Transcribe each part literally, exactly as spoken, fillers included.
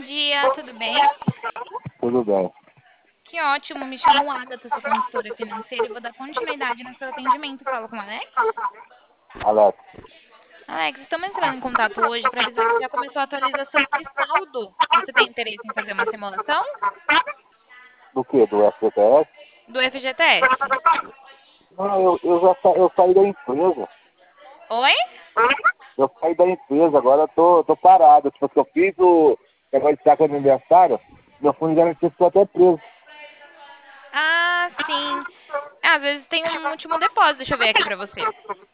dia, tudo bem? Tudo bem. Que ótimo, me chamo Agatha, sou consultora financeira e vou dar continuidade no seu atendimento. Falo com o Alex. Alex, Alex, estamos entrando em contato hoje para avisar que já começou a atualização de saldo. Você tem interesse em fazer uma simulação do que? Do F G T S? do F G T S? Não, eu, eu já sa- eu saí da empresa. Oi? Eu saí da empresa, agora eu tô, tô parado. Tipo, que eu fiz o negócio de saco de aniversário, meu fundo de garantia ficou até preso. Ah, sim. Ah, às vezes tem um último depósito, deixa eu ver aqui para você.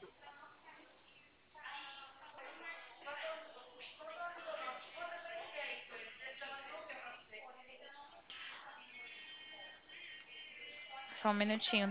Só um minutinho.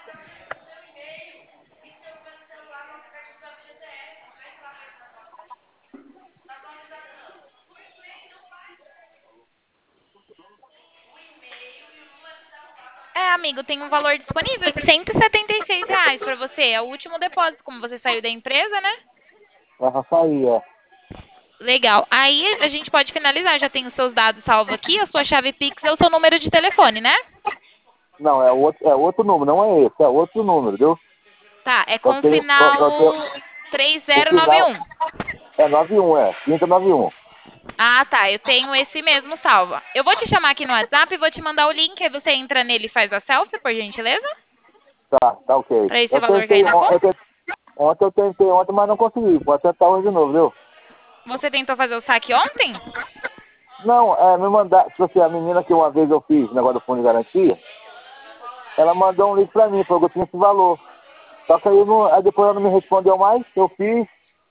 É, amigo, tem um valor disponível de cento e setenta e seis reais para você. É o último depósito, como você saiu da empresa, né? Eu já saí, é. Legal. Aí a gente pode finalizar. Já tem os seus dados salvos aqui. A sua chave Pix é o seu número de telefone, né? Não, é outro, é outro número, não é esse, é outro número, viu? Tá, é Eu com o tenho, eu, eu final tenho, o três zero nove final um. é nove um, é, trinta noventa e um. Ah, tá. Eu tenho esse mesmo salvo. Eu vou te chamar aqui no WhatsApp e vou te mandar o link. Aí você entra nele e faz a selfie, por gentileza. Tá, tá ok. Pra esse Eu valor cair tentei, na on- eu conta. tentei, ontem eu tentei ontem, mas não consegui. Pode tentar hoje de novo, viu? Você tentou fazer o saque ontem? Não, é, me mandar, tipo assim, a menina que uma vez eu fiz negócio do fundo de garantia, ela mandou um link pra mim, falou que eu tinha esse valor. Só que aí, não, aí depois ela não me respondeu mais, eu fiz,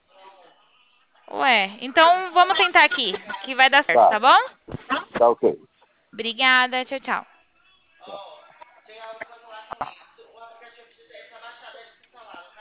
Ué, então vamos tentar aqui, que vai dar certo, tá, tá bom? tá ok. Obrigada, tchau, tchau.